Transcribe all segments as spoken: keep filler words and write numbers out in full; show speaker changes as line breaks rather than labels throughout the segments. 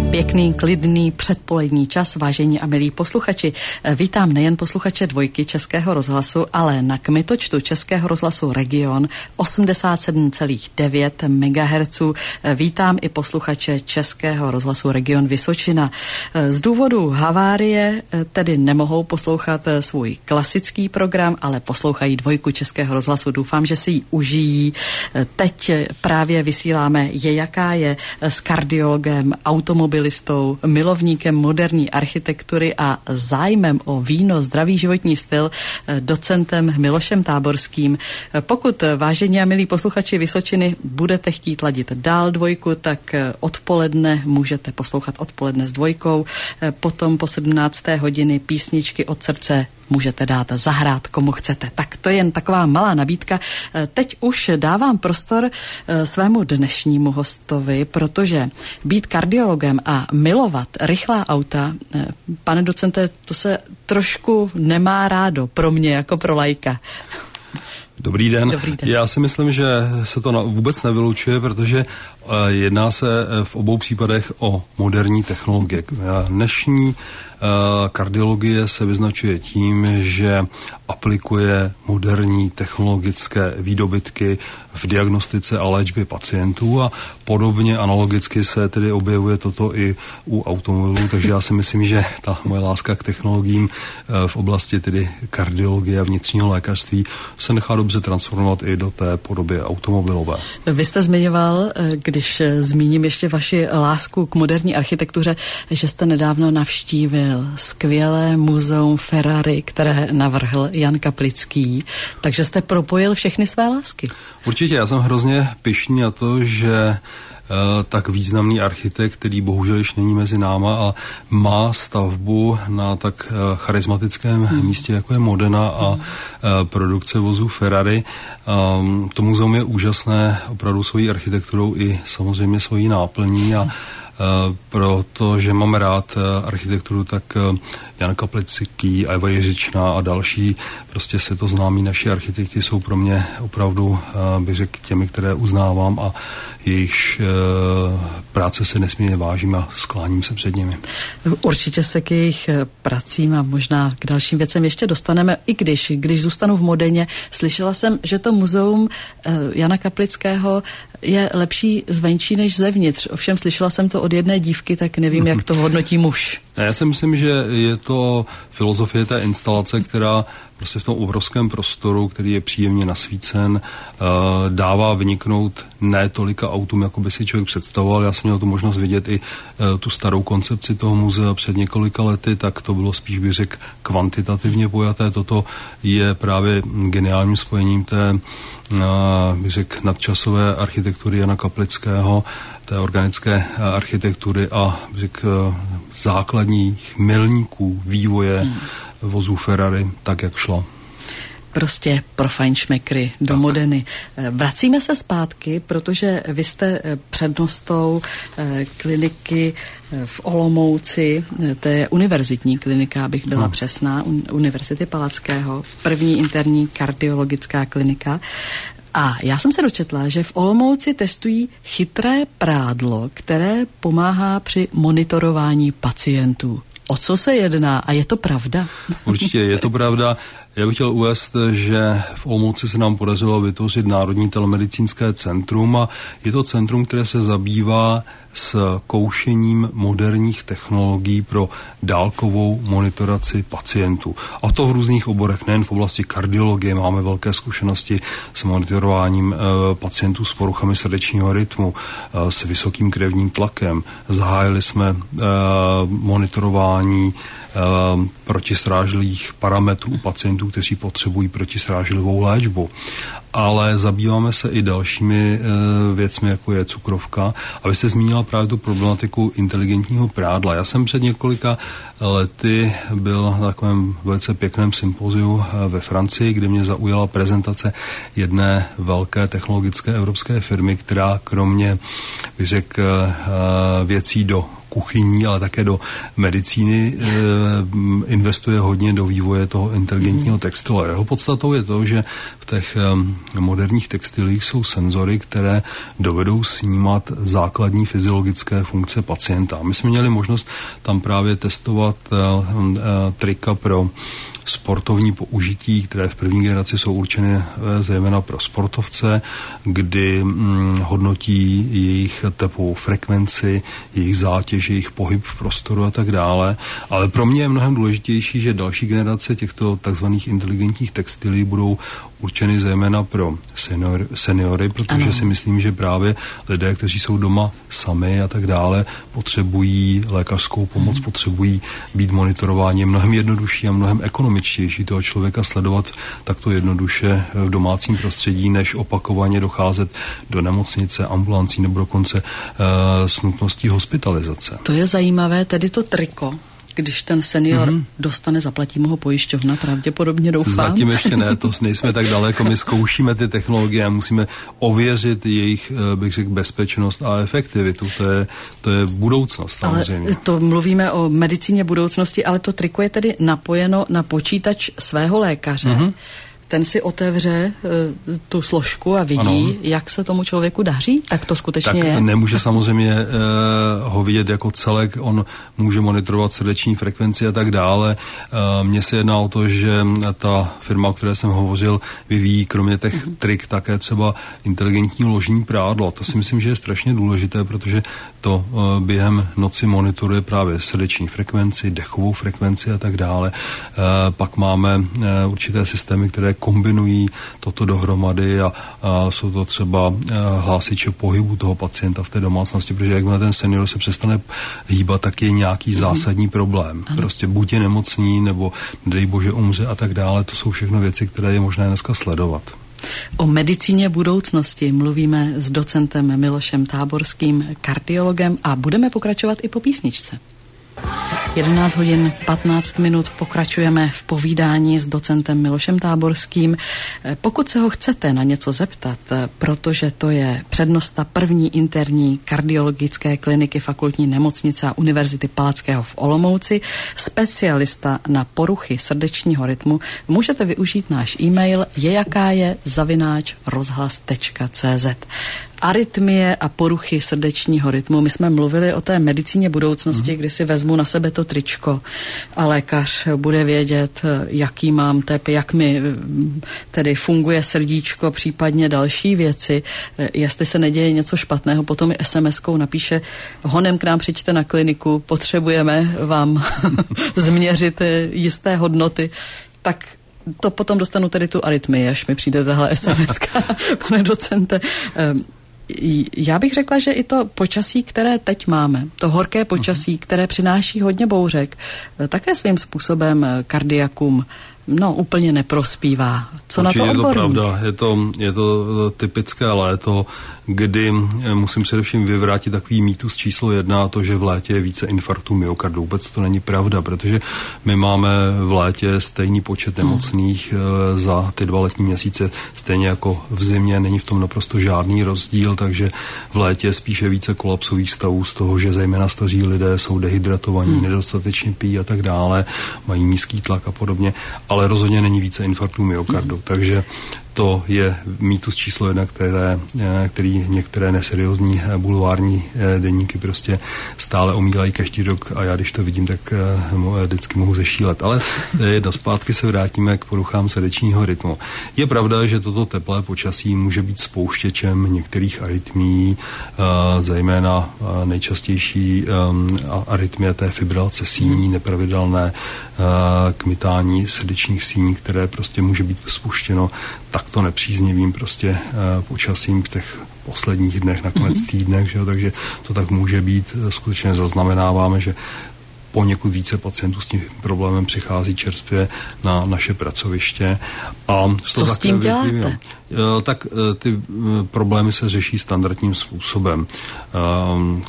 Pěkný, klidný předpolední čas, vážení a milí posluchači. Vítám nejen posluchače dvojky Českého rozhlasu, ale na kmitočtu Českého rozhlasu Region osmdesát sedm celá devět megahertzů. Vítám i posluchače Českého rozhlasu Region Vysočina. Z důvodu havárie tedy nemohou poslouchat svůj klasický program, ale poslouchají dvojku Českého rozhlasu. Doufám, že si ji užijí. Teď právě vysíláme Je jaká je s kardiologem, automobilistou, milovníkem moderní architektury a zájmem o víno, zdravý životní styl, docentem Milošem Táborským. Pokud, vážení a milí posluchači Vysočiny, budete chtít ladit dál dvojku, tak odpoledne můžete poslouchat odpoledne s dvojkou. Potom po sedmnácté hodiny písničky od srdce můžete dát zahrát, komu chcete. Tak to je jen taková malá nabídka. Teď už dávám prostor svému dnešnímu hostovi, protože být kardiologem a milovat rychlá auta, pane docente, to se trošku nemá rádo pro mě jako pro laika.
Dobrý den.
Dobrý den.
Já si myslím, že se to vůbec nevylučuje, protože jedná se v obou případech o moderní technologie. Dnešní kardiologie se vyznačuje tím, že aplikuje moderní technologické výdobytky v diagnostice a léčbě pacientů a podobně analogicky se tedy objevuje toto i u automobilů, takže já si myslím, že ta moje láska k technologiím v oblasti tedy kardiologie a vnitřního lékařství se nechá dobře transformovat i do té podoby automobilové.
Vy jste zmiňoval, když zmíním ještě vaši lásku k moderní architektuře, že jste nedávno navštívil skvělé muzeum Ferrari, které navrhl Jan Kaplický, takže jste propojil všechny své lásky.
Určitě, já jsem hrozně pyšný na to, že tak významný architekt, který bohužel již není mezi náma a má stavbu na tak charismatickém hmm. místě, jako je Modena a hmm. produkce vozů Ferrari. To muzeum je úžasné opravdu svojí architekturou i samozřejmě svojí náplní a protože mám rád architekturu, tak Jan Kaplický, Eva Jiřičná a další prostě světoznámí naši architekti jsou pro mě opravdu, bych řekl, těmi, které uznávám a jejichž práce se nesmírně vážím a skláním se před nimi.
Určitě se k jejich pracím a možná k dalším věcem ještě dostaneme, i když, když zůstanu v Modeně, slyšela jsem, že to muzeum Jana Kaplického je lepší zvenčí než zevnitř. Ovšem slyšela jsem to od jedné dívky, tak nevím, jak to hodnotí muž.
Já si myslím, že je to filozofie té instalace, která prostě v tom obrovském prostoru, který je příjemně nasvícen, dává vyniknout ne tolika autům, jako by si člověk představoval. Já jsem měl tu možnost vidět i tu starou koncepci toho muzea před několika lety, tak to bylo spíš, bych řekl, kvantitativně pojaté. Toto je právě geniálním spojením té, bych řekl, nadčasové architektury Jana Kaplického, té organické architektury a řekl, základních milníků vývoje hmm. vozů Ferrari, tak jak šlo.
Prostě pro fajnšmekry do tak. Modeny. Vracíme se zpátky, protože vy jste přednostou kliniky v Olomouci, to je univerzitní klinika, abych byla hmm. přesná, Univerzity Palackého, první interní kardiologická klinika. A já jsem se dočetla, že v Olomouci testují chytré prádlo, které pomáhá při monitorování pacientů. O co se jedná a je to pravda? Určitě,
je to pravda. Já bych chtěl uvést, že v Olomouci se nám podařilo vytvořit Národní telemedicínské centrum a je to centrum, které se zabývá s koušením moderních technologií pro dálkovou monitoraci pacientů. A to v různých oborech, nejen v oblasti kardiologie, máme velké zkušenosti s monitorováním e, pacientů s poruchami srdečního rytmu, e, s vysokým krevním tlakem. Zahájili jsme e, monitorování e, protisrážlivých parametrů u pacientů, kteří potřebují protisrážlivou léčbu. Ale zabýváme se i dalšími e, věcmi, jako je cukrovka. A vy jste zmínila právě tu problematiku inteligentního prádla. Já jsem před několika lety byl na takovém velice pěkném sympoziu ve Francii, kde mě zaujala prezentace jedné velké technologické evropské firmy, která kromě, bych řekl, věcí do kuchyní, ale také do medicíny e, investuje hodně do vývoje toho inteligentního textilu. Jeho podstatou je to, že v těch moderních textilích jsou senzory, které dovedou snímat základní fyziologické funkce pacienta. My jsme měli možnost tam právě testovat trika pro sportovní použití, které v první generaci jsou určeny zejména pro sportovce, kdy hm, hodnotí jejich tepovou frekvenci, jejich zátěž, jejich pohyb v prostoru a tak dále. Ale pro mě je mnohem důležitější, že další generace těchto takzvaných inteligentních textilí budou určeny zejména pro senior, seniory, protože ano. si myslím, že právě lidé, kteří jsou doma sami a tak dále, potřebují lékařskou pomoc, hmm. potřebují být monitorováni. Je mnohem jednodušší a mnohem ekonomičtější toho člověka sledovat takto jednoduše v domácím prostředí, než opakovaně docházet do nemocnice, ambulancí nebo dokonce uh, s nutností hospitalizace.
To je zajímavé, tedy to triko. Když ten senior mm-hmm. dostane, zaplatí mu ho pojišťovna, pravděpodobně doufám.
Zatím ještě ne, to nejsme tak daleko. My zkoušíme ty technologie a musíme ověřit jejich, bych řekl, bezpečnost a efektivitu. To je, to je budoucnost samozřejmě.
Ale to mluvíme o medicíně budoucnosti, ale to triko je tedy napojeno na počítač svého lékaře. Mm-hmm. Ten si otevře uh, tu složku a vidí, ano. jak se tomu člověku daří, tak to skutečně
tak
je.
Tak nemůže samozřejmě uh, ho vidět jako celek, on může monitorovat srdeční frekvenci a tak dále. Uh, mně se jedná o to, že ta firma, o které jsem hovořil, vyvíjí kromě těch uh-huh. trik také třeba inteligentní ložní prádlo. To si myslím, že je strašně důležité, protože to uh, během noci monitoruje právě srdeční frekvenci, dechovou frekvenci a tak dále. Uh, pak máme uh, určité systémy, které kombinují toto dohromady a, a jsou to třeba hlásiče pohybu toho pacienta v té domácnosti, protože jakmile ten senior se přestane hýbat, tak je nějaký mm-hmm. zásadní problém. Ano. Prostě buď je nemocný, nebo dej bože umře a tak dále. To jsou všechno věci, které je možné dneska sledovat.
O medicíně budoucnosti mluvíme s docentem Milošem Táborským, kardiologem, a budeme pokračovat i po písničce. jedenáct hodin patnáct minut, pokračujeme v povídání s docentem Milošem Táborským. Pokud se ho chcete na něco zeptat, protože to je přednosta první interní kardiologické kliniky Fakultní nemocnice a Univerzity Palackého v Olomouci, specialista na poruchy srdečního rytmu, můžete využít náš e-mail jejakáje zavináč rozhlas tečka cé zet. Arytmie a poruchy srdečního rytmu. My jsme mluvili o té medicíně budoucnosti, mm. kdy si vezmu na sebe to tričko a lékař bude vědět, jaký mám tep, jak mi tedy funguje srdíčko, případně další věci. Jestli se neděje něco špatného, potom i es em eskou napíše: honem k nám přijďte na kliniku, potřebujeme vám změřit jisté hodnoty. Tak to potom dostanu tedy tu arytmii, až mi přijde tahle es em eska, pane docente. Já bych řekla, že i to počasí, které teď máme, to horké počasí, které přináší hodně bouřek, také svým způsobem kardiakům no úplně neprospívá. Co
Určitě
na to odborník?
Je to pravda, je to, je to typické léto, kdy musím především vyvrátit takový mýtus číslo jedna, a to, že v létě je více infarktů myokardu. Vůbec to není pravda, protože my máme v létě stejný počet nemocných hmm. za ty dva letní měsíce, stejně jako v zimě, není v tom naprosto žádný rozdíl, takže v létě spíše více kolapsových stavů z toho, že zejména staří lidé jsou dehydratovaní, hmm. nedostatečně pijí a tak dále, mají nízký tlak a podobně, ale rozhodně není více infarktů myokardu. Hmm. Takže to je mýtus číslo jedna, které, který některé neseriózní bulvární deníky prostě stále omílají každý rok, a já když to vidím, tak vždycky mohu zešílet. Ale jedno, zpátky se vrátíme k poruchám srdečního rytmu. Je pravda, že toto teplé počasí může být spouštěčem některých arytmií, zejména nejčastější arytmie té fibrilace síní, nepravidelné kmitání srdečních síní, které prostě může být spuštěno takto nepříznivým prostě uh, počasím v těch posledních dnech, nakonec mm-hmm. týdnech, že jo? Takže to tak může být. Skutečně zaznamenáváme, že poněkud více pacientů s tím problémem přichází čerstvě na naše pracoviště. A
co s tím děláte? Vědí,
tak ty problémy se řeší standardním způsobem. Um,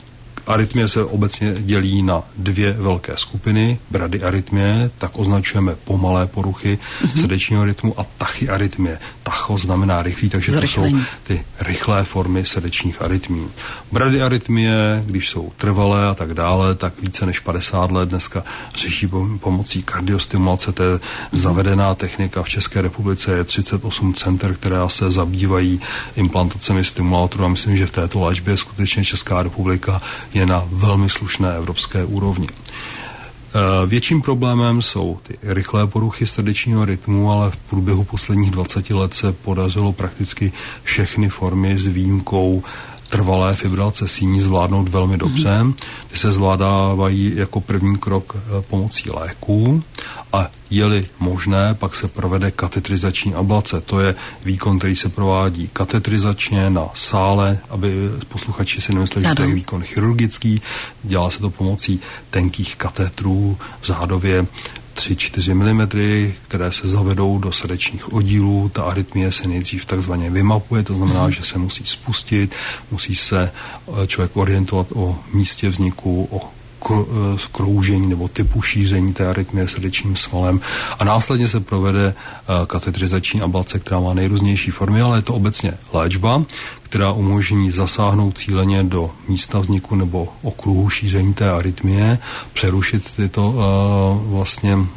Arytmie se obecně dělí na dvě velké skupiny. Bradyarytmie, tak označujeme pomalé poruchy mm-hmm. srdečního rytmu, a tachyarytmie. Tacho znamená rychlý, takže Zrychlení. To jsou ty rychlé formy srdečních arytmí. Bradyarytmie, když jsou trvalé a tak dále, tak více než padesát let dneska řeší pomocí kardiostimulace. To je mm-hmm. zavedená technika. V České republice je třicet osm center, která se zabývají implantacemi stimulátorů, a myslím, že v této léčbě skutečně Česká republika je na velmi slušné evropské úrovni. Větším problémem jsou ty rychlé poruchy srdečního rytmu, ale v průběhu posledních dvaceti let se podařilo prakticky všechny formy s výjimkou trvalé fibrilace síní zvládnout velmi dobře. Mm-hmm. Ty se zvládávají jako první krok pomocí léků, a je-li možné, pak se provede katetrizační ablace. To je výkon, který se provádí katetrizačně na sále, aby posluchači si nemysleli, že to je výkon chirurgický. Dělá se to pomocí tenkých katetrů, řádově tři až čtyři milimetry, které se zavedou do srdečních oddílů. Ta arytmie se nejdřív takzvaně vymapuje, to znamená, mm. že se musí spustit, musí se člověk orientovat o místě vzniku, o kroužení nebo typu šíření té arytmie srdečním svalem, a následně se provede katetrizační ablace, která má nejrůznější formy, ale je to obecně léčba, která umožní zasáhnout cíleně do místa vzniku nebo okruhu šíření té arytmie, přerušit tyto uh, vlastně uh,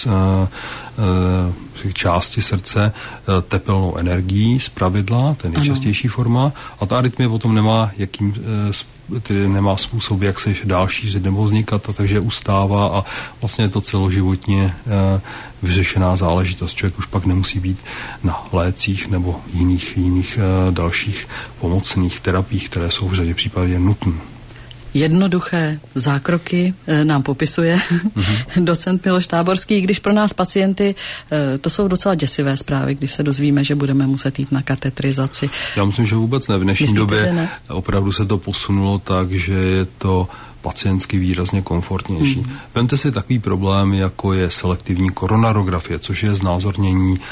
uh, části srdce uh, tepelnou energií zpravidla, to je nejčastější forma, a ta arytmie potom nemá jakým uh, tedy nemá způsob, jak se dál šířit nebo vznikat, a takže ustává, a vlastně je to celoživotně uh, vyřešená záležitost. Člověk už pak nemusí být na lécích nebo jiných, jiných uh, dalších pomocných terapiích, které jsou v řadě případů nutné.
Jednoduché zákroky nám popisuje mm-hmm. docent Miloš Táborský, když pro nás pacienty to jsou docela děsivé zprávy, když se dozvíme, že budeme muset jít na katetrizaci.
Já myslím, že vůbec ne. V dnešní
Myslíte,
době
ne?
Opravdu se to posunulo tak, že je to pacientsky výrazně komfortnější. Mm. Vemte si takový problém, jako je selektivní koronarografie, což je znázornění e,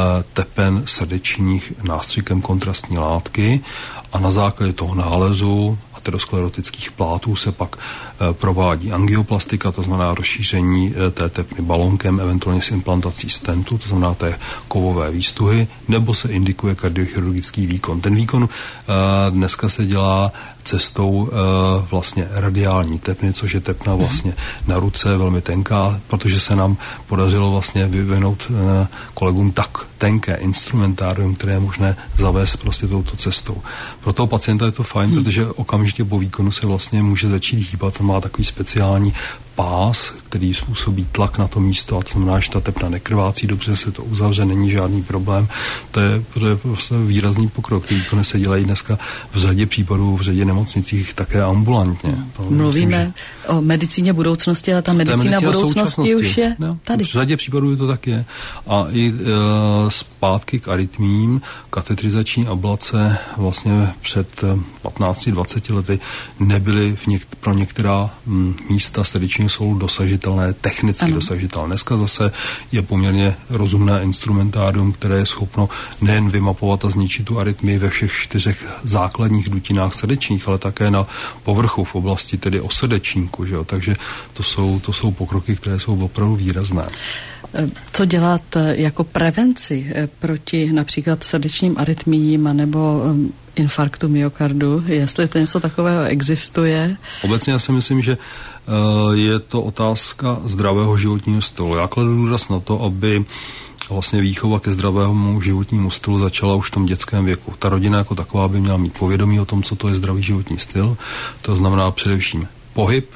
tepen srdečních nástřikem kontrastní látky, a na základě toho nálezu aterosklerotických plátů se pak e, provádí angioplastika, to znamená rozšíření e, té tepny balonkem, eventuálně s implantací stentu, to znamená té kovové výstuhy, nebo se indikuje kardiochirurgický výkon. Ten výkon e, dneska se dělá cestou e, vlastně radiální tepny, což je tepna vlastně na ruce, velmi tenká, protože se nám podařilo vlastně vyvinout e, kolegům tak tenké instrumentárium, které je možné zavést prostě touto cestou. Pro toho pacienta je to fajn, hmm. protože okamžitě po výkonu se vlastně může začít hýbat, má takový speciální pás, který způsobí tlak na to místo, a to znamená, že ta tepna nekrvácí, dobře se to uzavře, není žádný problém. To je, to je prostě výrazný pokrok, který výkony se dělají dneska v řadě případů, v řadě nemocnicích také ambulantně. To
Mluvíme
myslím, že...
o medicíně budoucnosti, ale ta medicína, medicína budoucnosti už je no, tady.
V řadě případů to tak je. A i e, zpátky k arytmím, katetrizační ablace vlastně před patnácti dvaceti lety nebyly v něk- pro některá m, místa srdečního svalu dosažitelné, technicky ano. dosažitelné. Dneska zase je poměrně rozumné instrumentárium, které je schopno nejen vymapovat a zničit tu arytmii ve všech čtyřech základních dutinách srdečních, ale také na povrchu v oblasti tedy osrdečníku. Že jo? Takže to jsou, to jsou pokroky, které jsou opravdu výrazné.
Co dělat jako prevenci proti například srdečním arytmiím nebo infarktu myokardu, jestli to něco takového existuje?
Obecně já si myslím, že uh, je to otázka zdravého životního stylu. Já kladu důraz na to, aby vlastně výchova ke zdravému životnímu stylu začala už v tom dětském věku. Ta rodina jako taková by měla mít povědomí o tom, co to je zdravý životní styl. To znamená především pohyb,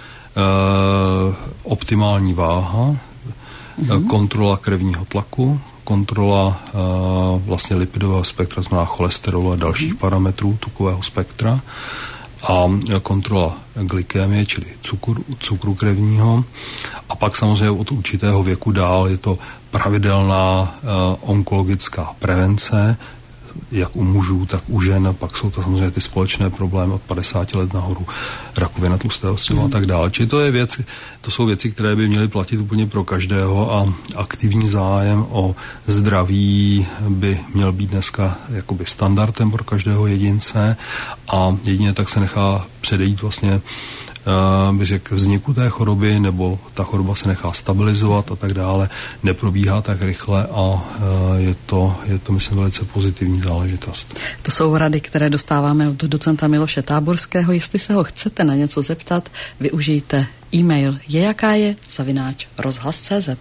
uh, optimální váha, mm-hmm. kontrola krevního tlaku, kontrola uh, vlastně lipidového spektra, znamená cholesterolu a dalších mm. parametrů tukového spektra, a kontrola glykémie, čili cukru, cukru krevního. A pak samozřejmě od určitého věku dál je to pravidelná uh, onkologická prevence, jak u mužů, tak u žen. Pak jsou to samozřejmě ty společné problémy od padesáti let nahoru, rakovina tlustého střeva mm. a tak dále. Čili to je věc, to jsou věci, které by měly platit úplně pro každého a aktivní zájem o zdraví by měl být dneska jakoby standardem pro každého jedince a jedině tak se nechá předejít vlastně bych řekl, vzniku té choroby, nebo ta choroba se nechá stabilizovat a tak dále, neprobíhá tak rychle a je to, je to myslím, velice pozitivní záležitost.
To jsou rady, které dostáváme od docenta Miloše Táborského. Jestli se ho chcete na něco zeptat, využijte e-mail je jaká je zavináč rozhlas tečka cé zet.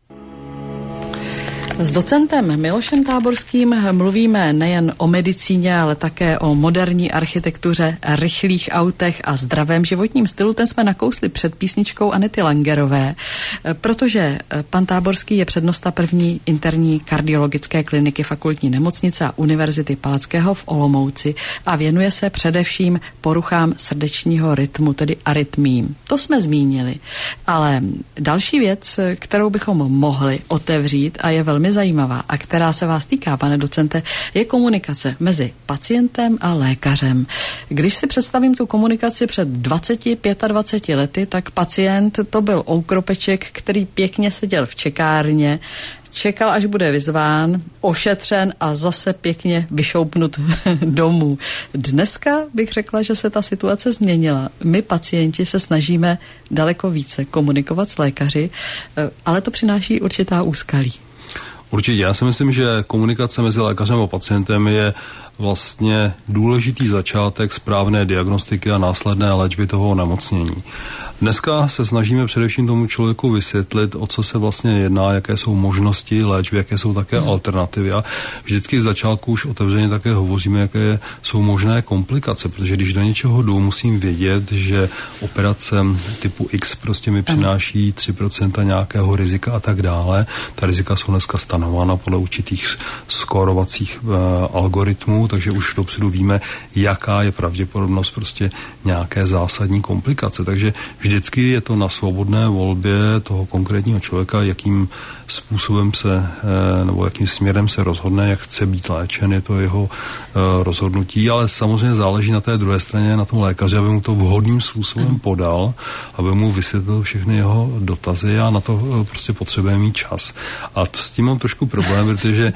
S docentem Milošem Táborským mluvíme nejen o medicíně, ale také o moderní architektuře, rychlých autech a zdravém životním stylu. Ten jsme nakousli před písničkou Anety Langerové, protože pan Táborský je přednosta první interní kardiologické kliniky Fakultní nemocnice a Univerzity Palackého v Olomouci a věnuje se především poruchám srdečního rytmu, tedy arytmím. To jsme zmínili. Ale další věc, kterou bychom mohli otevřít a je velmi zajímavá a která se vás týká, pane docente, je komunikace mezi pacientem a lékařem. Když si představím tu komunikaci před dvaceti, dvaceti pěti lety, tak pacient to byl oukropeček, který pěkně seděl v čekárně, čekal, až bude vyzván, ošetřen a zase pěkně vyšoupnut domů. Dneska bych řekla, že se ta situace změnila. My pacienti se snažíme daleko více komunikovat s lékaři, ale to přináší určitá úskalí.
Určitě. Já si myslím, že komunikace mezi lékařem a pacientem je vlastně důležitý začátek správné diagnostiky a následné léčby toho onemocnění. Dneska se snažíme především tomu člověku vysvětlit, o co se vlastně jedná, jaké jsou možnosti léčby, jaké jsou také hmm. alternativy. A vždycky v začátku už otevřeně také hovoříme, jaké jsou možné komplikace, protože když do něčeho jdu, musím vědět, že operace typu X prostě mi přináší tři procenta nějakého rizika a tak dále. Ta rizika jsou dneska stanována podle určitých skórovacích uh, algoritmů, takže už dopředu víme, jaká je pravděpodobnost prostě nějaké zásadní komplikace. Takže vždycky je to na svobodné volbě toho konkrétního člověka, jakým způsobem se, nebo jakým směrem se rozhodne, jak chce být léčen, je to jeho rozhodnutí, ale samozřejmě záleží na té druhé straně, na tom lékaři, aby mu to vhodným způsobem podal, aby mu vysvětlil všechny jeho dotazy a na to prostě potřebuje mít čas. A s tím mám trošku problém, protože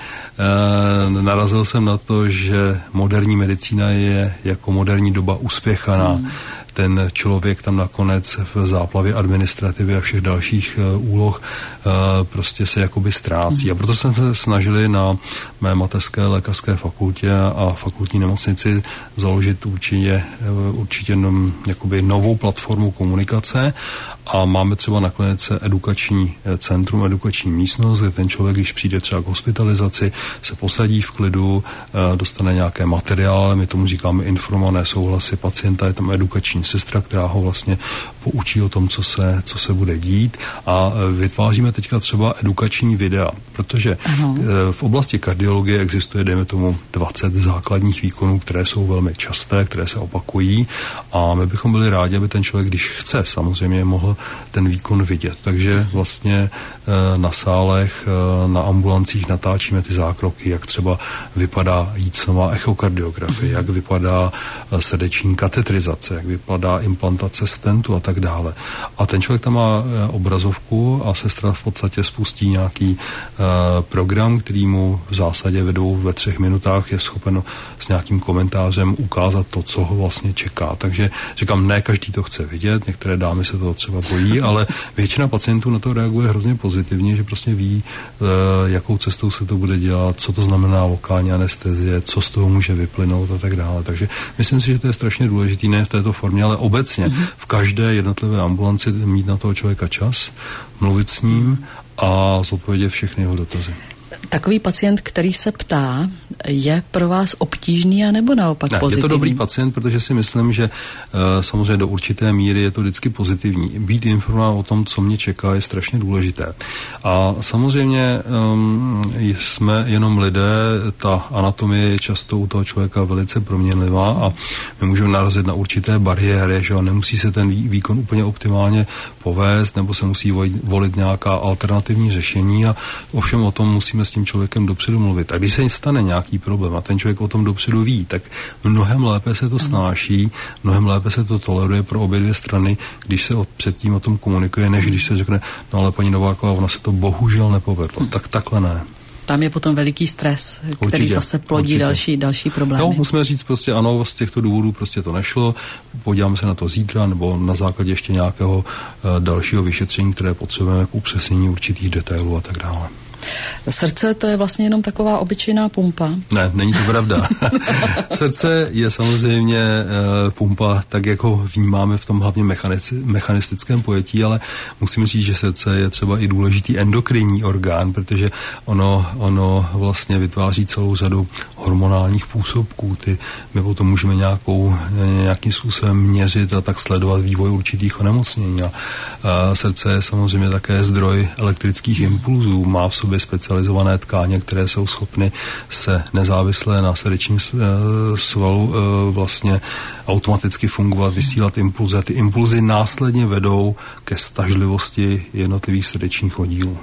narazil jsem na to, že moderní medicína je jako moderní doba uspěchaná. Hmm. Ten člověk tam nakonec v záplavě administrativy a všech dalších uh, úloh uh, prostě se jakoby ztrácí. A proto jsme se snažili na mé mateřské lékařské fakultě a fakultní nemocnici založit určitě, uh, určitě nom, jakoby novou platformu komunikace a máme třeba na klinice edukační centrum, edukační místnost, kde ten člověk, když přijde třeba k hospitalizaci, se posadí v klidu, uh, dostane nějaké materiály, my tomu říkáme informované souhlasy pacienta, je tam edukační sestra, která ho vlastně poučí o tom, co se, co se bude dít a vytváříme teďka třeba edukační videa, protože ano. v oblasti kardiologie existuje, dejme tomu, dvacet základních výkonů, které jsou velmi časté, které se opakují a my bychom byli rádi, aby ten člověk, když chce, samozřejmě mohl ten výkon vidět. Takže vlastně na sálech, na ambulancích natáčíme ty zákroky, jak třeba vypadá jícnová echokardiografie, jak vypadá srdeční katetrizace, jak vypadá implantace stentu a tak dále. A ten člověk tam má obrazovku a sestra v podstatě spustí nějaký uh, program, který mu v zásadě vedou ve třech minutách, je schopen s nějakým komentářem ukázat to, co ho vlastně čeká. Takže říkám, ne každý to chce vidět, některé dámy se toho třeba bojí, ale většina pacientů na to reaguje hrozně pozitivně, že prostě ví, uh, jakou cestou se to bude dělat, co to znamená lokální anestezie, co z toho může vyplynout a tak dále. Takže myslím si, že to je strašně důležitý, ne v této formě, ale obecně mm-hmm. v každé jednotlivé ambulanci mít na toho člověka čas, mluvit s ním a zodpovědět všechny jeho dotazy.
Takový pacient, který se ptá, je pro vás obtížný a nebo naopak
ne,
pozitivní?
Je to dobrý pacient, protože si myslím, že uh, samozřejmě do určité míry je to vždycky pozitivní. Být informován o tom, co mě čeká, je strašně důležité. A samozřejmě um, jsme jenom lidé, ta anatomie je často u toho člověka velice proměnlivá a my můžeme narazit na určité bariéry, že nemusí se ten výkon úplně optimálně povést, nebo se musí volit nějaká alternativní řešení a ovšem o tom musíme s tím člověkem dopředu mluvit. A když se stane nějaký problém a ten člověk o tom dopředu ví, tak mnohem lépe se to snáší, mnohem lépe se to toleruje pro obě dvě strany, když se předtím o tom komunikuje, než když se řekne, no ale paní Nováková, ona se to bohužel nepovedlo. Hmm. Tak takhle ne.
Tam je potom veliký stres, který určitě, zase plodí určitě. další, další problémy.
Jo, musíme říct prostě ano, z těchto důvodů prostě to nešlo, podíváme se na to zítra, nebo na základě ještě nějakého uh, dalšího vyšetření, které potřebujeme k upřesnění určitých detailů a tak dále.
Srdce to je vlastně jenom taková obyčejná pumpa.
Ne, není to pravda. Srdce je samozřejmě e, pumpa, tak jako vnímáme v tom hlavně mechanici, mechanistickém pojetí, ale musím říct, že srdce je třeba i důležitý endokrinní orgán, protože ono, ono vlastně vytváří celou řadu hormonálních působků. Ty, my potom můžeme nějakou, nějakým způsobem měřit a tak sledovat vývoj určitých onemocnění. A, a srdce je samozřejmě také zdroj elektrických impulzů, má v sobě specializované tkáně, které jsou schopny se nezávisle na srdečním svalu vlastně automaticky fungovat, vysílat impulzy. A ty impulzy následně vedou ke stažlivosti jednotlivých srdečních oddílů.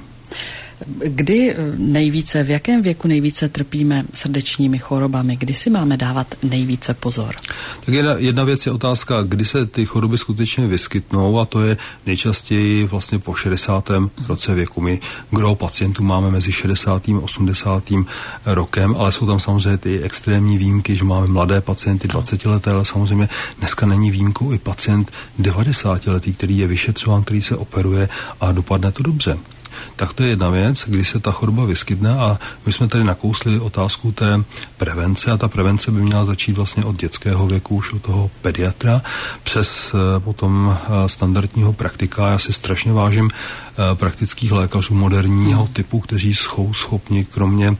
Kdy nejvíce, v jakém věku nejvíce trpíme srdečními chorobami? Kdy si máme dávat nejvíce pozor?
Tak jedna, jedna věc je otázka, kdy se ty choroby skutečně vyskytnou, a to je nejčastěji vlastně po šedesátém roce věku. My gro pacientů máme mezi šedesátým a osmdesátým rokem, ale jsou tam samozřejmě ty extrémní výjimky, že máme mladé pacienty dvacetileté, ale samozřejmě dneska není výjimkou i pacient devadesátiletý, který je vyšetřován, který se operuje a dopadne to dobře. Tak to je jedna věc, kdy se ta choroba vyskytne, a my jsme tady nakousli otázku té prevence, a ta prevence by měla začít vlastně od dětského věku, už od toho pediatra, přes potom standardního praktika. Já si strašně vážím praktických lékařů moderního typu, kteří jsou schopni kromě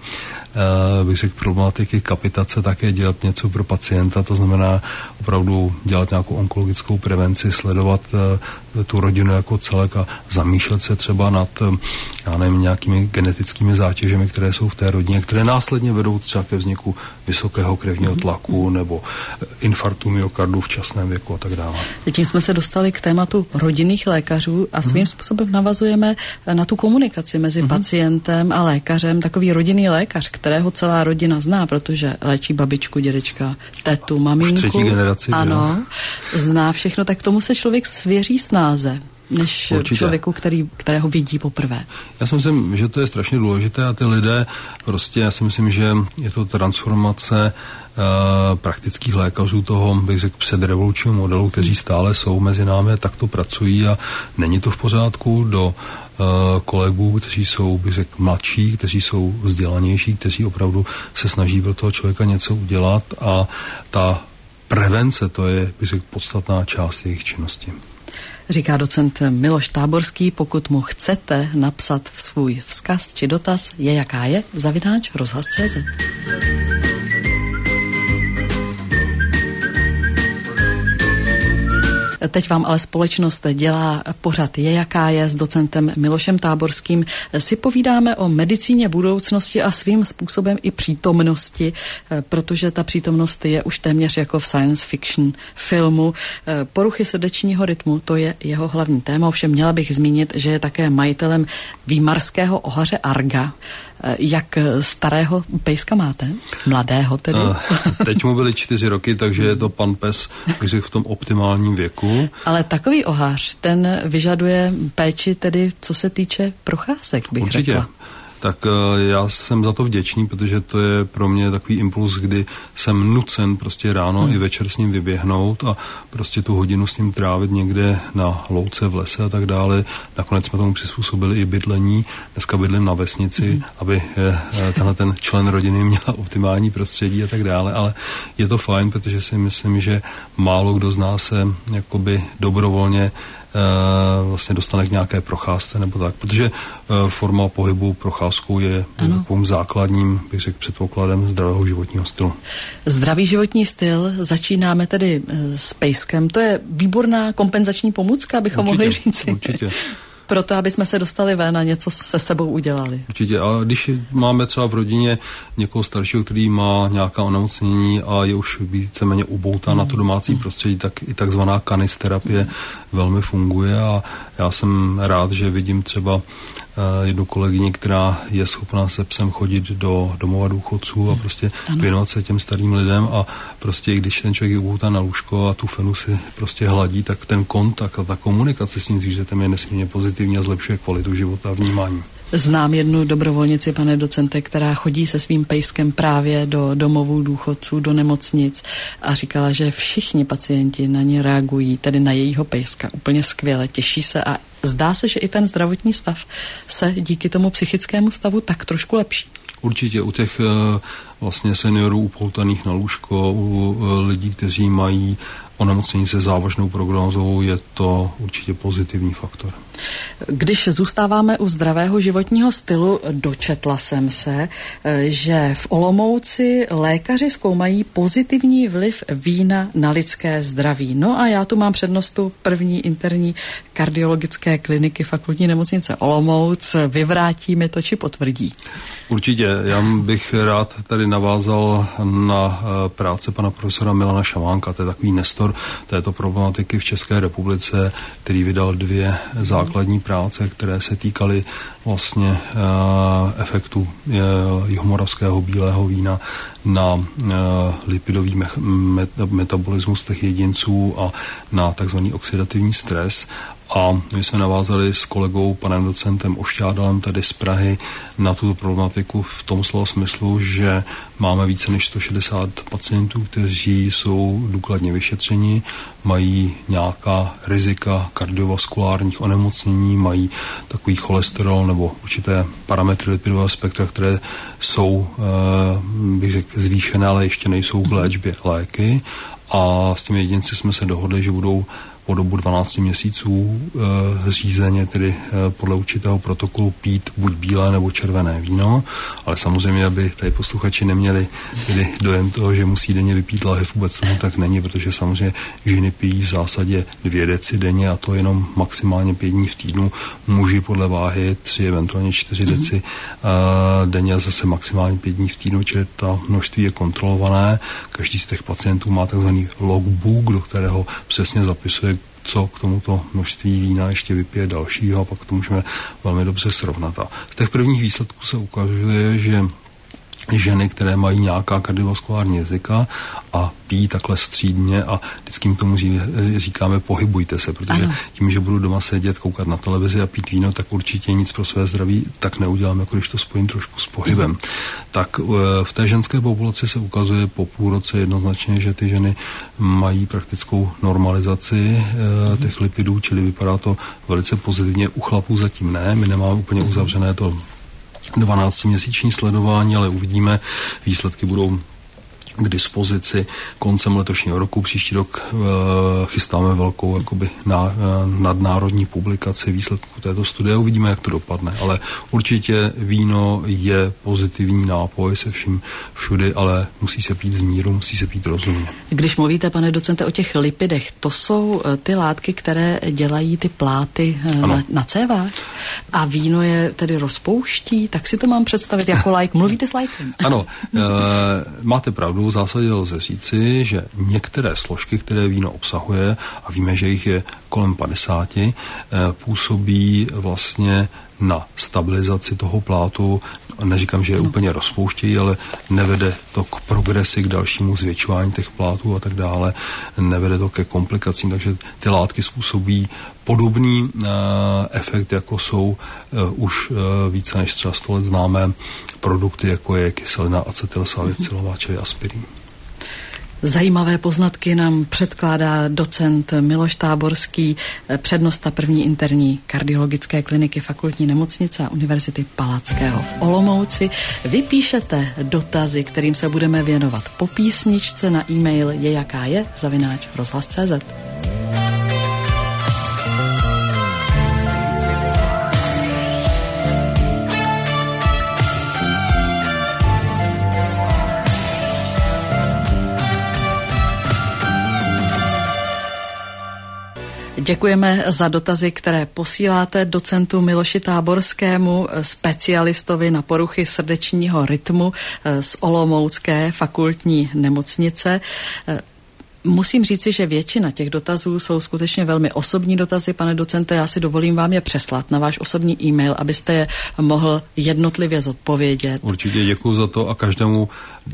bych řekl problematiky kapitace také dělat něco pro pacienta, to znamená opravdu dělat nějakou onkologickou prevenci, sledovat tu rodinu jako celek a zamýšlet se třeba nad, já nevím, nějakými genetickými zátěžemi, které jsou v té rodině, které následně vedou třeba ke vzniku vysokého krevního tlaku nebo infarktu myokardu v časném věku a tak dále.
Tím jsme se dostali k tématu rodinných lékařů a svým mm. způsobem navazujeme na tu komunikaci mezi mm. pacientem a lékařem. Takový rodinný lékař, kterého celá rodina zná, protože léčí babičku, dědečka, tetu, maminku.
Už třetí generaci.
Ano, jo. Zná všechno, tak tomu se člověk svěří snáze, než určitě. Člověku, který, kterého vidí poprvé.
Já si myslím, že to je strašně důležité a ty lidé prostě, já si myslím, že je to transformace uh, praktických lékařů toho, bych řekl, předrevolučního modelu, kteří stále jsou mezi námi, takto pracují a není to v pořádku. Do uh, kolegů, kteří jsou, bych řekl, mladší, kteří jsou vzdělanější, kteří opravdu se snaží pro toho člověka něco udělat, a ta prevence, to je, bych řekl, podstatná část jejich činnosti.
Říká docent Miloš Táborský. Pokud mu chcete napsat svůj vzkaz či dotaz, je jaká je, zavináč rozhlas tečka cé zet. Teď vám ale společnost dělá pořad Je jaká je s docentem Milošem Táborským. Si povídáme o medicíně budoucnosti a svým způsobem i přítomnosti, protože ta přítomnost je už téměř jako v science fiction filmu. Poruchy srdečního rytmu, to je jeho hlavní téma, ovšem měla bych zmínit, že je také majitelem výmarského ohaře Arga. Jak starého pejska máte? Mladého tedy?
Teď mu byly čtyři roky, takže je to pan pes, když v tom optimálním věku.
Ale takový ohář, ten vyžaduje péči tedy, co se týče procházek, bych
Určitě.
řekla.
Tak já jsem za to vděčný, protože to je pro mě takový impuls, kdy jsem nucen prostě ráno hmm. i večer s ním vyběhnout a prostě tu hodinu s ním trávit někde na louce, v lese a tak dále. Nakonec jsme tomu přizpůsobili i bydlení. Dneska bydlím na vesnici, hmm. aby tenhle ten člen rodiny měl optimální prostředí a tak dále, ale je to fajn, protože si myslím, že málo kdo z nás se jakoby dobrovolně vlastně dostane k nějaké procházce nebo tak, protože forma pohybu procházkou je takovým základním, bych řekl, předpokladem zdravého životního stylu.
Zdravý životní styl, začínáme tedy s pejskem. To je výborná kompenzační pomůcka, abychom
určitě,
mohli říct.
Určitě.
Proto, aby jsme se dostali ven a něco se sebou udělali.
Určitě. A když máme třeba v rodině někoho staršího, který má nějaká onemocnění a je už víceméně uboutá mm. na to domácí prostředí, tak i takzvaná kanisterapie mm. velmi funguje a já jsem rád, že vidím třeba jednu kolegyni, která je schopná se psem chodit do domova důchodců a prostě ano. věnovat se těm starým lidem a prostě když ten člověk je upoutá na lůžko a tu fenu si prostě hladí, tak ten kontakt a ta komunikace s tím zvířetem je nesmírně pozitivní a zlepšuje kvalitu života a vnímání.
Znám jednu dobrovolnici, pane docente, která chodí se svým pejskem právě do domovů důchodců, do nemocnic a říkala, že všichni pacienti na ně reagují, tedy na jejího pejska, úplně skvěle, těší se a zdá se, že i ten zdravotní stav se díky tomu psychickému stavu tak trošku lepší.
Určitě u těch vlastně seniorů upoutaných na lůžko, u lidí, kteří mají onemocnění se závažnou prognózou, je to určitě pozitivní faktor.
Když zůstáváme u zdravého životního stylu, dočetla jsem se, že v Olomouci lékaři zkoumají pozitivní vliv vína na lidské zdraví. No a já tu mám přednostu první interní kardiologické kliniky Fakultní nemocnice Olomouc. Vyvrátí mi to, či potvrdí?
Určitě. Já bych rád tady navázal na práce pana profesora Milana Šamánka. To je takový nestor této problematiky v České republice, který vydal dvě základní práce, které se týkaly vlastně uh, efektu uh, jihomoravského bílého vína na uh, lipidový me- met- metabolismus těch jedinců a na takzvaný oxidativní stres. A my jsme navázali s kolegou, panem docentem Ošťádalem tady z Prahy na tuto problematiku v tom slova smyslu, že máme více než sto šedesát pacientů, kteří jsou důkladně vyšetřeni, mají nějaká rizika kardiovaskulárních onemocnění, mají takový cholesterol nebo určité parametry lipidového spektra, které jsou, bych řekl, zvýšené, ale ještě nejsou v léčbě léky. A s těmi jedinci jsme se dohodli, že budou po dobu dvanácti měsíců e, řízeně, tedy e, podle určitého protokolu pít buď bílé nebo červené víno, ale samozřejmě, aby tady posluchači neměli tedy dojem toho, že musí denně vypít lahev, vůbec tomu tak není, protože samozřejmě ženy pijí v zásadě dvě deci denně a to jenom maximálně pět dní v týdnu, muži podle váhy tři, eventuálně čtyři mm-hmm. deci e, denně a zase maximálně pět dní v týdnu, čili ta množství je kontrolované. Každý z těch pacientů má takzvaný logbook, do kterého přesně zapisuje, co k tomuto množství vína ještě vypije dalšího a pak to můžeme velmi dobře srovnat. A z těch prvních výsledků se ukazuje, že ženy, které mají nějaká kardiovaskulární rizika a pijí takhle střídně a vždycky jim tomu říkáme pohybujte se, protože ano. tím, že budu doma sedět, koukat na televizi a pít víno, tak určitě nic pro své zdraví tak neudělám, jako když to spojím trošku s pohybem. Mm. Tak v té ženské populaci se ukazuje po půl roce jednoznačně, že ty ženy mají praktickou normalizaci mm. těch lipidů, čili vypadá to velice pozitivně. U chlapů zatím ne, my nemáme úplně uzavřené to dvanáctiměsíční sledování, ale uvidíme, výsledky budou k dispozici koncem letošního roku. Příští rok e, chystáme velkou jakoby na, e, nadnárodní publikaci výsledků této studie. Uvidíme, jak to dopadne, ale určitě víno je pozitivní nápoj se vším všudy, ale musí se pít z míru, musí se pít rozumně.
Když mluvíte, pane docente, o těch lipidech, to jsou ty látky, které dělají ty pláty na, na cévách a víno je tedy rozpouští, tak si to mám představit jako laik. Mluvíte s laikem?
Ano, e, máte pravdu. V zásadě lze říci, že některé složky, které víno obsahuje, a víme, že jich je kolem padesáti, působí vlastně na stabilizaci toho plátu. Neříkám, že je úplně rozpouštějí, ale nevede to k progresi, k dalšímu zvětšování těch plátů a tak dále. Nevede to ke komplikacím, takže ty látky způsobí podobný uh, efekt, jako jsou uh, už uh, více než třeba sto let známé produkty, jako je kyselina acetylsalicylová, čili aspirin.
Zajímavé poznatky nám předkládá docent Miloš Táborský, přednosta první interní kardiologické kliniky Fakultní nemocnice a Univerzity Palackého v Olomouci. Vy píšete dotazy, kterým se budeme věnovat po písničce, na e-mail je jaká je zavináč rozhlas tečka cé zet. Děkujeme za dotazy, které posíláte docentu Miloši Táborskému, specialistovi na poruchy srdečního rytmu z Olomoucké fakultní nemocnice. Musím říci, že většina těch dotazů jsou skutečně velmi osobní dotazy. Pane docente, já si dovolím vám je přeslat na váš osobní e-mail, abyste je mohl jednotlivě zodpovědět.
Určitě děkuji za to a každému,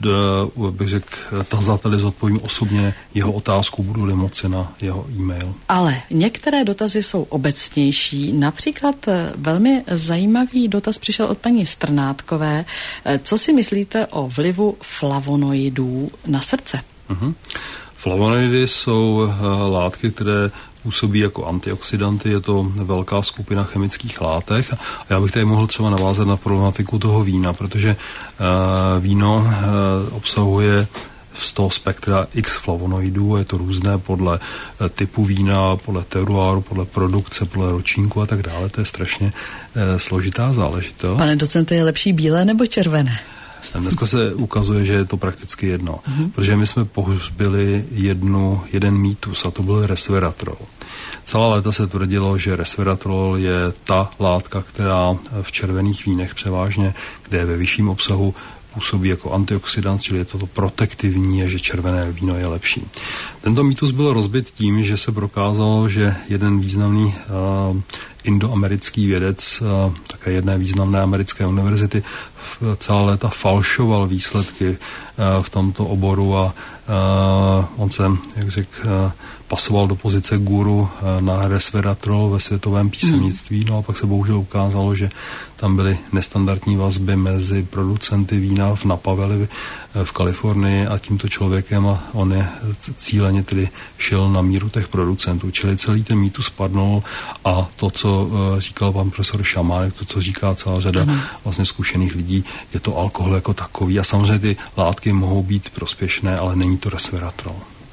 bych řekl, tazateli zodpovím osobně jeho otázku, budu-li moci na jeho e-mail.
Ale některé dotazy jsou obecnější. Například velmi zajímavý dotaz přišel od paní Strnátkové. Co si myslíte o vlivu flavonoidů na srdce? Uh-huh.
Flavonoidy jsou látky, které působí jako antioxidanty, je to velká skupina chemických látek a já bych tady mohl třeba navázat na problematiku toho vína, protože uh, víno uh, obsahuje z toho spektra x flavonoidů, je to různé podle uh, typu vína, podle teruáru, podle produkce, podle ročníku a tak dále, to je strašně uh, složitá záležitost.
Pane docente, je lepší bílé nebo červené?
Dneska se ukazuje, že je to prakticky jedno, mm-hmm. protože my jsme pohřbili jednu, jeden mýtus a to byl resveratrol. Celá léta se tvrdilo, že resveratrol je ta látka, která v červených vínech převážně, kde je ve vyšším obsahu, působí jako antioxidant, čili je to, to protektivní a že červené víno je lepší. Tento mýtus byl rozbit tím, že se prokázalo, že jeden významný uh, indoamerický vědec, uh, také jedné významné americké univerzity, v celá léta falšoval výsledky uh, v tomto oboru a uh, on se, jak řekl, uh, pasoval do pozice guru uh, na resveratrol ve světovém písemnictví, no a pak se bohužel ukázalo, že tam byly nestandardní vazby mezi producenty vína v Napaveli v Kalifornii a tímto člověkem a on je cíleně tedy šel na míru těch producentů, čili celý ten mýtus spadnul a to, co říkal pan profesor Šamánek, to, co říká celá řada ano. vlastně zkušených lidí, je to alkohol jako takový a samozřejmě ty látky mohou být prospěšné, ale není to resveratrol.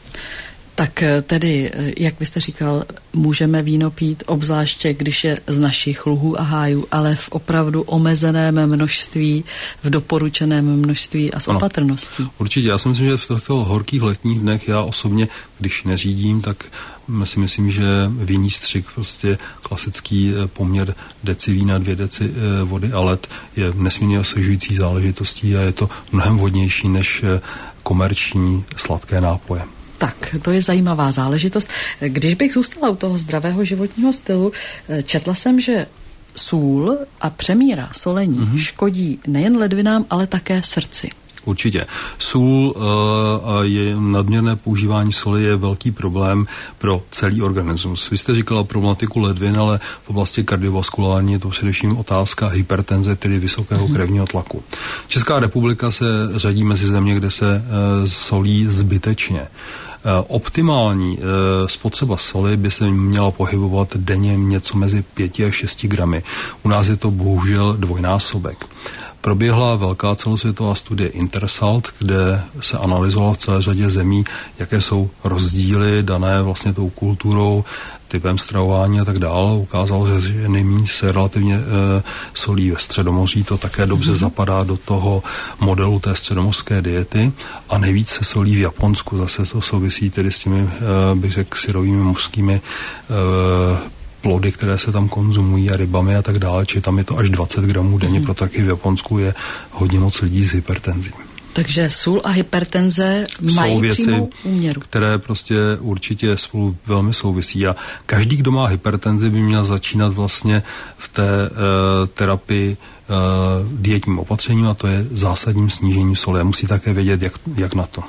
Tak tedy, jak byste říkal, můžeme víno pít, obzvláště když je z našich luhů a hájů, ale v opravdu omezeném množství, v doporučeném množství a s ano, opatrností.
Určitě, já si myslím, že v těchto horkých letních dnech já osobně, když neřídím, tak si myslím, že vinný střik, prostě klasický poměr deci vína, dvě deci vody a led je nesmírně osvěžující záležitostí a je to mnohem vhodnější než komerční sladké nápoje.
Tak, to je zajímavá záležitost. Když bych zůstala u toho zdravého životního stylu, četla jsem, že sůl a přemíra solení mm-hmm. škodí nejen ledvinám, ale také srdci.
Určitě. Sůl a je nadměrné používání soli je velký problém pro celý organismus. Vy jste říkala problematiku ledvin, ale v oblasti kardiovaskulární je to především otázka hypertenze, tedy vysokého krevního tlaku. Česká republika se řadí mezi země, kde se solí zbytečně. Optimální spotřeba soli by se měla pohybovat denně něco mezi pěti a šesti gramy. U nás je to bohužel dvojnásobek. Proběhla velká celosvětová studie Intersalt, kde se analyzovala v celé řadě zemí, jaké jsou rozdíly dané vlastně tou kulturou, typem stravování a tak dále. Ukázalo se, že nejméně se relativně e, solí ve Středomoří, to také dobře mm-hmm. zapadá do toho modelu té středomořské diety a nejvíc se solí v Japonsku, zase to souvisí tedy s těmi, e, bych řekl, syrovými mořskými e, plody, které se tam konzumují a rybami a tak dále, či tam je to až dvacet gramů denně, mm. proto taky v Japonsku je hodně moc lidí s hypertenzí.
Takže sůl a hypertenze mají
věci,
přímou úměru.
Které prostě určitě spolu velmi souvisí a každý, kdo má hypertenzi, by měl začínat vlastně v té e, terapii e, dietním opatřením a to je zásadním snížením soli. Musí také vědět, jak, jak na to.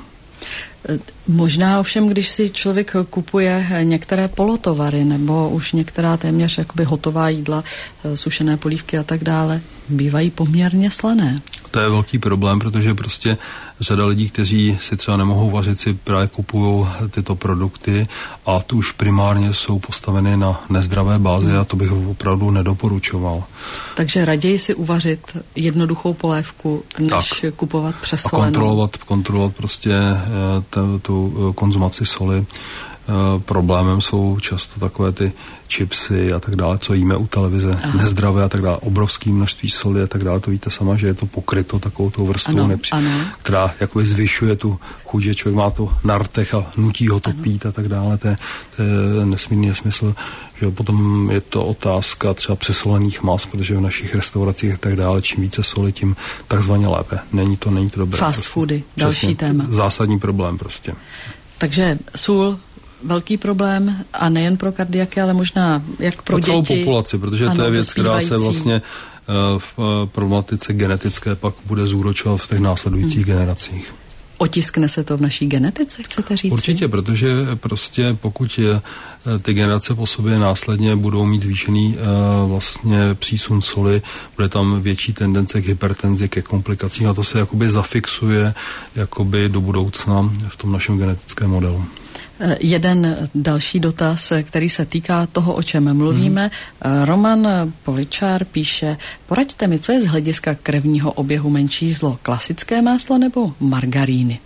Možná ovšem, když si člověk kupuje některé polotovary nebo už některá téměř jakoby hotová jídla, sušené polívky a tak dále, bývají poměrně slané.
To je velký problém, protože prostě řada lidí, kteří si třeba nemohou vařit, si právě kupují tyto produkty a tu už primárně jsou postaveny na nezdravé bázi a to bych opravdu nedoporučoval.
Takže raději si uvařit jednoduchou polévku, než tak. kupovat přesolenou.
A kontrolovat, kontrolovat prostě t- tu konzumaci soli. Problémem jsou často takové ty chipsy a tak dále, co jíme u televize, Aha. nezdravé a tak dále, obrovské množství soli a tak dále, to víte sama, že je to pokryto takovou tou vrstvou, nepři- která jakoby zvyšuje tu chuť, že člověk má to na rtech a nutí ho to ano. pít a tak dále, to je, to je nesmírný smysl, že potom je to otázka třeba přesolených mas, protože v našich restauracích a tak dále, čím více soli, tím takzvaně lépe. Není to, není to dobré.
Fast
prostě.
foody, další
Přesně,
téma.
Zásadní problém prostě.
Takže sůl velký problém a nejen pro kardiaky, ale možná jak pro, pro děti.
Pro celou populaci, protože ano, to je věc, která se vlastně v problematice genetické pak bude zúročovat v těch následujících hmm. generacích.
Otiskne se to v naší genetice, chcete říct?
Určitě, protože prostě pokud je, ty generace po sobě následně budou mít zvýšený uh, vlastně přísun soli, bude tam větší tendence k hypertenzi, ke komplikacím a to se jakoby zafixuje jakoby do budoucna v tom našem genetickém modelu.
Jeden další dotaz, který se týká toho, o čem mluvíme. Hmm. Roman Poličár píše, poraďte mi, co je z hlediska krevního oběhu menší zlo, klasické máslo nebo margaríny?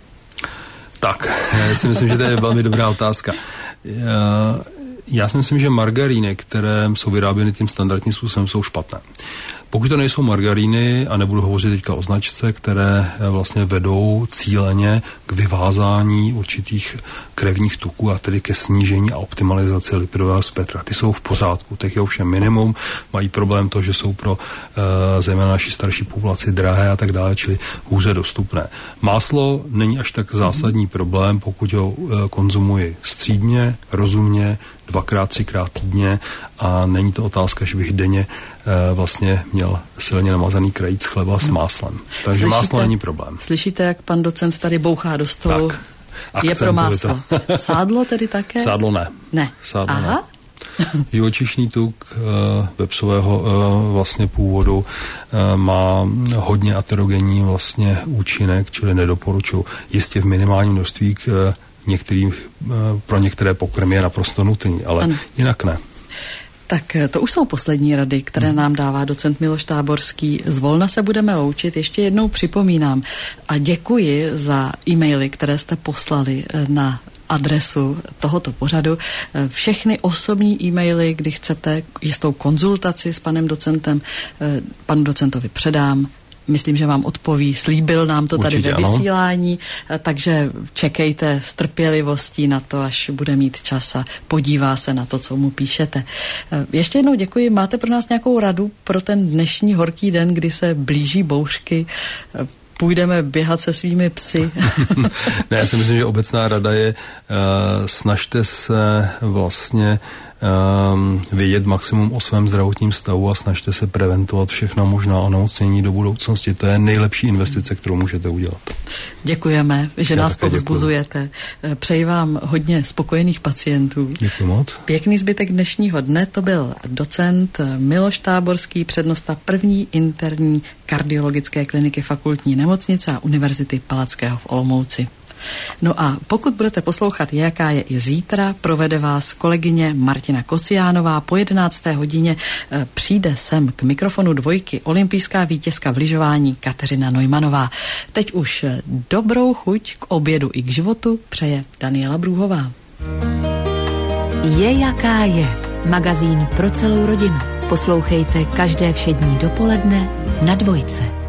Tak, já si myslím, že to je velmi dobrá otázka. Já, já si myslím, že margaríny, které jsou vyráběny tím standardním způsobem, jsou špatné. Pokud to nejsou margaríny, a nebudu hovořit teďka o značce, které vlastně vedou cíleně k vyvázání určitých krevních tuků a tedy ke snížení a optimalizaci lipidového spektra. Ty jsou v pořádku, těch je ovšem minimum, mají problém to, že jsou pro e, zejména naši starší populaci drahé a tak dále, čili hůře dostupné. Máslo není až tak zásadní problém, pokud ho e, konzumuji střídmě, rozumně, dvakrát, třikrát týdně a není to otázka, že bych denně e, vlastně měl silně namazaný krajíc chleba s máslem. Takže slyšíte, máslo není problém.
Slyšíte, jak pan docent tady bouchá do stolu?
Tak,
je pro máslo. Sádlo tedy také?
Sádlo ne.
Ne.
Sádlo
Aha.
ne. Živočišný tuk e, vepřového e, vlastně původu e, má hodně aterogenní vlastně účinek, čili nedoporučuji. Jistě v minimálním množství k e, některých, pro některé pokrmy je naprosto nutný, ale ano. Jinak ne.
Tak to už jsou poslední rady, které hmm. nám dává docent Miloš Táborský. Zvolna se budeme loučit. Ještě jednou připomínám a děkuji za e-maily, které jste poslali na adresu tohoto pořadu. Všechny osobní e-maily, kdy chcete jistou konzultaci s panem docentem, panu docentovi předám. Myslím, že vám odpoví, slíbil nám to tady určitě, ve vysílání, ano. Takže čekejte s trpělivostí na to, až bude mít čas a podívá se na to, co mu píšete. Ještě jednou děkuji. Máte pro nás nějakou radu pro ten dnešní horký den, kdy se blíží bouřky? Půjdeme běhat se svými psy?
Ne, já si myslím, že obecná rada je, uh, snažte se vlastně um, vědět maximum o svém zdravotním stavu a snažte se preventovat všechno možná onemocnění do budoucnosti. To je nejlepší investice, kterou můžete udělat.
Děkujeme, že já nás povzbuzujete. Přeji vám hodně spokojených pacientů.
Děkuji moc.
Pěkný zbytek dnešního dne. To byl docent Miloš Táborský, přednosta první interní kardiologické kliniky Fakultní nemocnice a Univerzity Palackého v Olomouci. No a pokud budete poslouchat, jaká je i zítra, provede vás kolegyně Martina Kociánová. Po jedenácté hodině přijde sem k mikrofonu dvojky olympijská vítězka v lyžování Kateřina Neumannová. Teď už dobrou chuť k obědu i k životu přeje Daniela Brůhová.
Je jaká je. Magazín pro celou rodinu. Poslouchejte každé všední dopoledne na Dvojce.